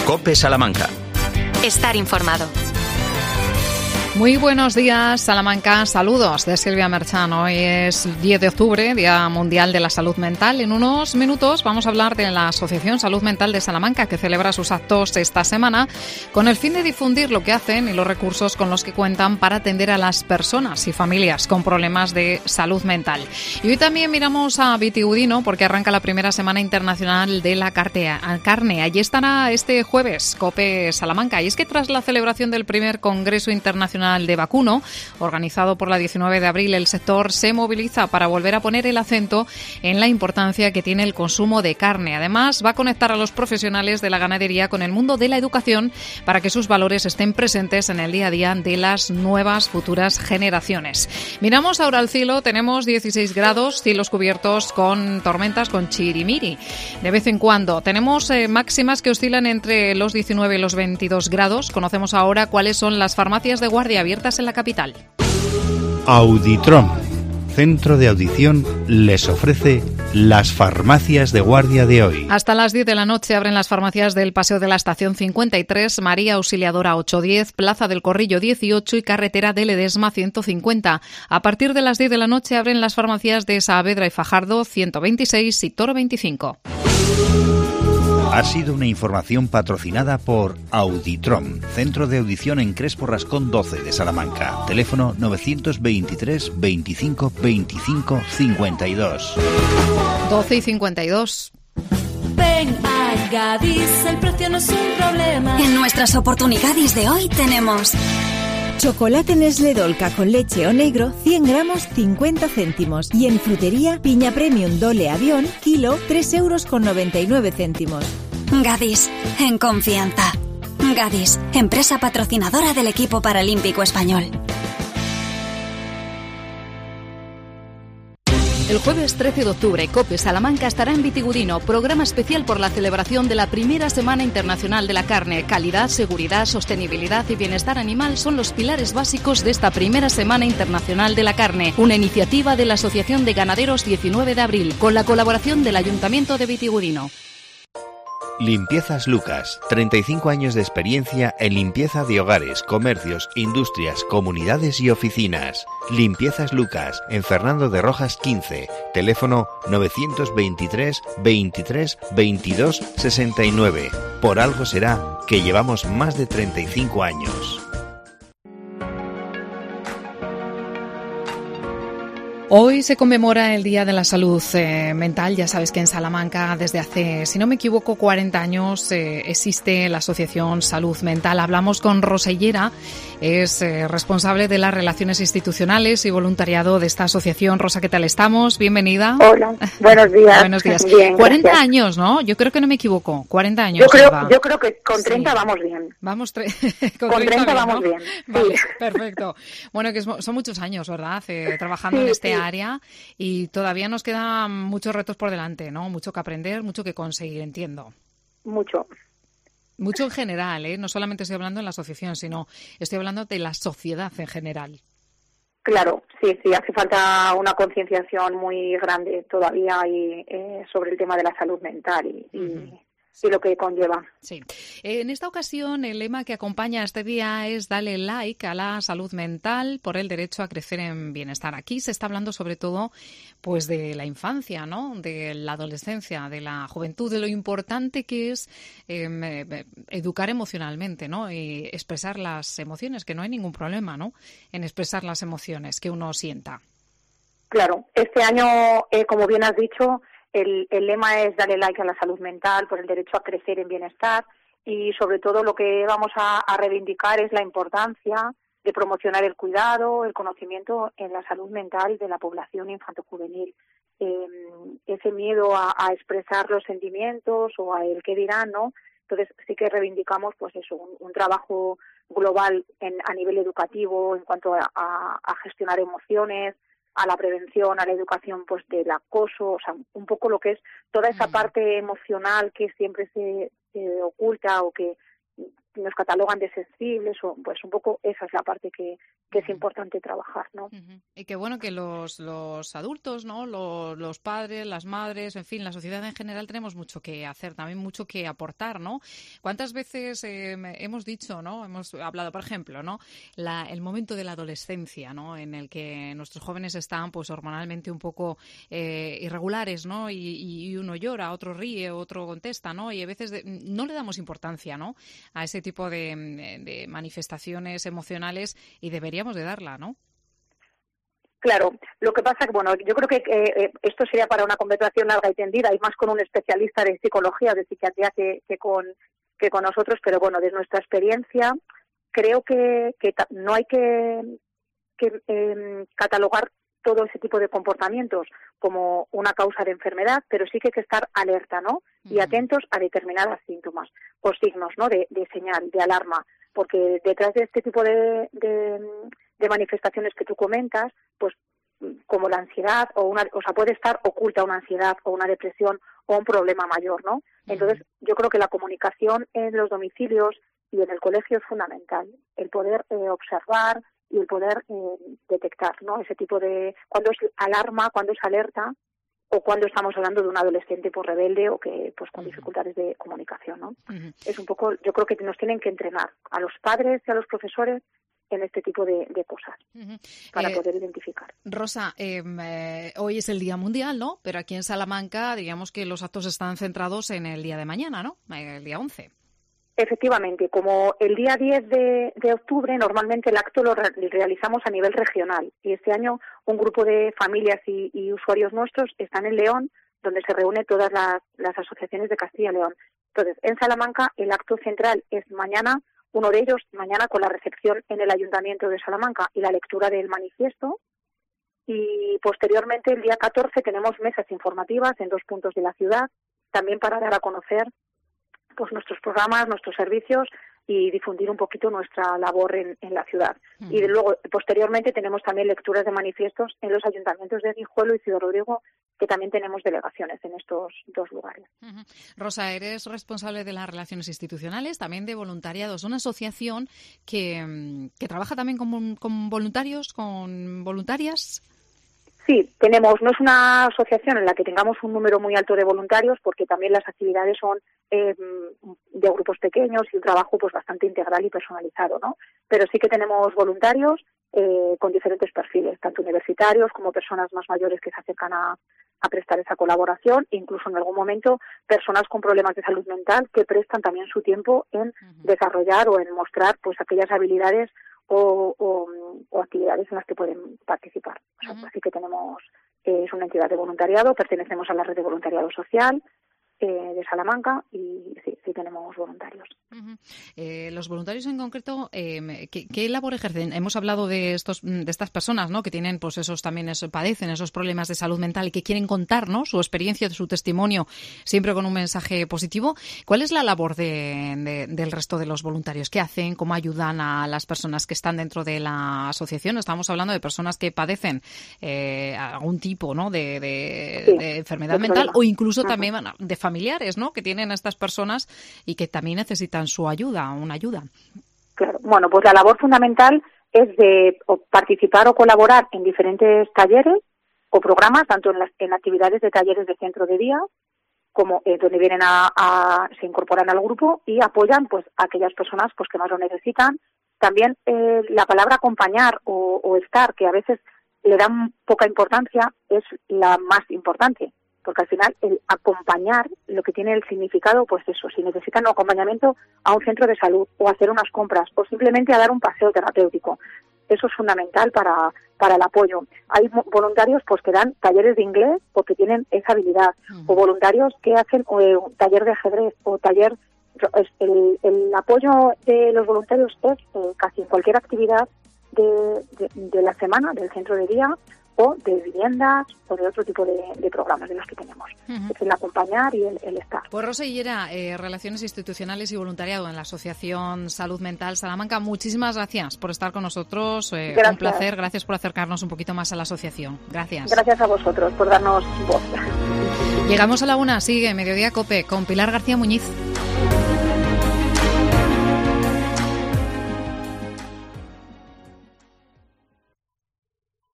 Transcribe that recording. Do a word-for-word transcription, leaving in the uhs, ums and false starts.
COPE Salamanca. Estar informado. Muy buenos días, Salamanca. Saludos de Silvia Merchan. Hoy es diez de octubre, Día Mundial de la Salud Mental. En unos minutos vamos a hablar de la Asociación Salud Mental de Salamanca, que celebra sus actos esta semana con el fin de difundir lo que hacen y los recursos con los que cuentan para atender a las personas y familias con problemas de salud mental. Y hoy también miramos a Vitigudino porque arranca la primera Semana Internacional de la Carne. Allí estará este jueves COPE Salamanca. Y es que tras la celebración del primer Congreso Internacional de Vacuno, organizado por la diecinueve de abril, el sector se moviliza para volver a poner el acento en la importancia que tiene el consumo de carne. Además, va a conectar a los profesionales de la ganadería con el mundo de la educación para que sus valores estén presentes en el día a día de las nuevas futuras generaciones. Miramos ahora al cielo, tenemos dieciséis grados, cielos cubiertos con tormentas, con chirimiri. De vez en cuando tenemos eh, máximas que oscilan entre los diecinueve y los veintidós grados. Conocemos ahora cuáles son las farmacias de guardia abiertas en la capital. Auditrom, centro de audición, les ofrece las farmacias de guardia de hoy. Hasta las diez de la noche abren las farmacias del Paseo de la Estación cincuenta y tres, María Auxiliadora ochocientos diez, Plaza del Corrillo dieciocho y Carretera de Ledesma ciento cincuenta. A partir de las diez de la noche abren las farmacias de Saavedra y Fajardo ciento veintiséis y Toro veinticinco. Ha sido una información patrocinada por Auditrom, centro de audición en Crespo Rascón doce de Salamanca. Teléfono novecientos veintitrés veinticinco veinticinco cincuenta y dos. doce y cincuenta y dos. Ven a Gadis, el precio no es un problema. En nuestras oportunidades de hoy tenemos chocolate Nestlé Dolca con leche o negro, cien gramos, cincuenta céntimos. Y en frutería, piña premium Dole Avión, kilo, tres euros con noventa y nueve céntimos. Gadis, en confianza. Gadis, empresa patrocinadora del equipo paralímpico español. El jueves trece de octubre, COPE Salamanca estará en Vitigudino, programa especial por la celebración de la primera Semana Internacional de la Carne. Calidad, seguridad, sostenibilidad y bienestar animal son los pilares básicos de esta primera Semana Internacional de la Carne, una iniciativa de la Asociación de Ganaderos diecinueve de abril, con la colaboración del Ayuntamiento de Vitigudino. Limpiezas Lucas, treinta y cinco años de experiencia en limpieza de hogares, comercios, industrias, comunidades y oficinas. Limpiezas Lucas, en Fernando de Rojas quince, teléfono novecientos veintitrés veintitrés veintidós sesenta y nueve. Por algo será que llevamos más de treinta y cinco años. Hoy se conmemora el Día de la Salud eh, Mental. Ya sabes que en Salamanca desde hace, si no me equivoco, cuarenta años eh, existe la Asociación Salud Mental. Hablamos con Rosa Hillera, es eh, responsable de las relaciones institucionales y voluntariado de esta asociación. Rosa, ¿qué tal estamos? Bienvenida. Hola, buenos días. Buenos días. Bien, cuarenta gracias. Años, ¿no? Yo creo que no me equivoco. cuarenta años. Yo creo, Eva. yo creo que con treinta Sí. vamos bien. Vamos tre- con, Con treinta treinta bien, vamos ¿no? bien. Vale, Sí. perfecto. Bueno, que es, son muchos años, ¿verdad? Eh, trabajando Sí, en este sí. área y todavía nos quedan muchos retos por delante, ¿no? Mucho que aprender, mucho que conseguir, entiendo. Mucho. Mucho en general, ¿eh? No solamente estoy hablando de la asociación, sino estoy hablando de la sociedad en general. Claro, sí, sí, hace falta una concienciación muy grande todavía y, eh, sobre el tema de la salud mental y, y, Ujú. y lo que conlleva. Sí. En esta ocasión, el lema que acompaña a este día es Dale like a la salud mental por el derecho a crecer en bienestar. Aquí se está hablando sobre todo pues de la infancia, ¿no? De la adolescencia, de la juventud, de lo importante que es eh, educar emocionalmente, ¿no? Y expresar las emociones, que no hay ningún problema, ¿no? En expresar las emociones que uno sienta. Claro, este año, eh, como bien has dicho, el, el lema es Dale like a la salud mental por el derecho a crecer en bienestar y sobre todo lo que vamos a, a reivindicar es la importancia de promocionar el cuidado, el conocimiento en la salud mental de la población infanto-juvenil. Eh, ese miedo a, a expresar los sentimientos o a el qué dirán, ¿no? Entonces sí que reivindicamos pues eso, un, un trabajo global en, a nivel educativo en cuanto a, a, a gestionar emociones, a la prevención, a la educación pues del acoso, o sea, un poco lo que es toda esa parte emocional que siempre se, se oculta o que nos catalogan de sensibles, o pues un poco esa es la parte que, que es importante trabajar, ¿no? Uh-huh. Y que bueno que los, los adultos, ¿no? Los, los padres, las madres, en fin, la sociedad en general tenemos mucho que hacer, también mucho que aportar, ¿no? ¿Cuántas veces eh, hemos dicho, ¿no? Hemos hablado, por ejemplo, ¿no? La, el momento de la adolescencia, ¿no? En el que nuestros jóvenes están, pues, hormonalmente un poco eh, irregulares, ¿no? Y, y uno llora, otro ríe, otro contesta, ¿no? Y a veces de, no le damos importancia, ¿no? A ese tipo de, de manifestaciones emocionales y deberíamos de darla, ¿no? Claro, lo que pasa que, bueno, yo creo que eh, esto sería para una conversación larga y tendida y más con un especialista de psicología, de psiquiatría que, que, con, que con nosotros, pero bueno, de nuestra experiencia creo que, que no hay que, que eh, catalogar todo ese tipo de comportamientos como una causa de enfermedad, pero sí que hay que estar alerta, ¿no? Y atentos a determinados síntomas o signos, ¿no? De, de señal, de alarma, porque detrás de este tipo de, de, de manifestaciones que tú comentas, pues como la ansiedad o una, o sea, puede estar oculta una ansiedad o una depresión o un problema mayor, ¿no? Entonces, yo creo que la comunicación en los domicilios y en el colegio es fundamental, el poder eh, observar y el poder eh, detectar, ¿no? Ese tipo de, cuando es alarma, cuando es alerta, o cuando estamos hablando de un adolescente pues rebelde o que pues con dificultades de comunicación, ¿no? Uh-huh. Es un poco, yo creo que nos tienen que entrenar a los padres y a los profesores en este tipo de, de cosas uh-huh. para eh, poder identificar. Rosa, eh, eh, hoy es el Día Mundial, ¿no? Pero aquí en Salamanca, digamos que los actos están centrados en el día de mañana, ¿no? El día once. Efectivamente, como el día diez de, de octubre, normalmente el acto lo re- realizamos a nivel regional y este año un grupo de familias y, y usuarios nuestros están en León, donde se reúnen todas las, las asociaciones de Castilla y León. Entonces, en Salamanca el acto central es mañana, uno de ellos mañana con la recepción en el Ayuntamiento de Salamanca y la lectura del manifiesto, y posteriormente el día catorce tenemos mesas informativas en dos puntos de la ciudad, también para dar a conocer pues nuestros programas, nuestros servicios y difundir un poquito nuestra labor en, en la ciudad. Uh-huh. Y de luego, posteriormente, tenemos también lecturas de manifiestos en los ayuntamientos de Guijuelo y Ciudad Rodrigo, que también tenemos delegaciones en estos dos lugares. Uh-huh. Rosa, eres responsable de las relaciones institucionales, también de voluntariados, una asociación que, que trabaja también con, con voluntarios, con voluntarias. Sí, tenemos, no es una asociación en la que tengamos un número muy alto de voluntarios, porque también las actividades son eh, de grupos pequeños y un trabajo pues bastante integral y personalizado, ¿no? Pero sí que tenemos voluntarios eh, con diferentes perfiles, tanto universitarios como personas más mayores que se acercan a, a prestar esa colaboración, incluso en algún momento personas con problemas de salud mental que prestan también su tiempo en uh-huh. desarrollar o en mostrar pues aquellas habilidades O, o, o actividades en las que pueden participar. O sea, uh-huh. Así que tenemos, eh, es una entidad de voluntariado, pertenecemos a la red de voluntariado social eh, de Salamanca y sí, sí tenemos voluntarios. Uh-huh. Eh, los voluntarios en concreto, eh, ¿qué, ¿qué labor ejercen? Hemos hablado de estos, de estas personas, ¿no? Que tienen, pues esos también eso, padecen esos problemas de salud mental y que quieren contar, ¿no? Su experiencia, su testimonio, siempre con un mensaje positivo. ¿Cuál es la labor de, de, del resto de los voluntarios? ¿Qué hacen? ¿Cómo ayudan a las personas que están dentro de la asociación? Estamos hablando de personas que padecen eh, algún tipo, ¿no? De, de, sí, de enfermedad mental o incluso uh-huh. también de familiares, ¿no? Que tienen a estas personas y que también necesitan su ayuda, una ayuda. Claro, bueno, pues la labor fundamental es de participar o colaborar en diferentes talleres o programas, tanto en las en actividades de talleres de centro de día, como eh, donde vienen a, a se incorporan al grupo y apoyan pues a aquellas personas pues que más lo necesitan. También eh, la palabra acompañar o, o estar, que a veces le dan poca importancia, es la más importante. Porque al final el acompañar, lo que tiene el significado, pues eso, si necesitan un acompañamiento a un centro de salud o hacer unas compras o simplemente a dar un paseo terapéutico, eso es fundamental para, para el apoyo. Hay voluntarios pues que dan talleres de inglés porque tienen esa habilidad, uh-huh. o voluntarios que hacen eh, un taller de ajedrez o taller, el, el apoyo de los voluntarios es eh, casi en cualquier actividad de, de, de la semana, del centro de día, o de viviendas o de otro tipo de, de programas de los que tenemos. Uh-huh. Es el acompañar y el, el estar. Pues Rosa Hillera, eh, Relaciones Institucionales y Voluntariado en la Asociación Salud Mental Salamanca, muchísimas gracias por estar con nosotros. Eh, un placer, gracias por acercarnos un poquito más a la asociación. Gracias. Gracias a vosotros por darnos voz. Llegamos a la una, sigue Mediodía COPE con Pilar García Muñiz.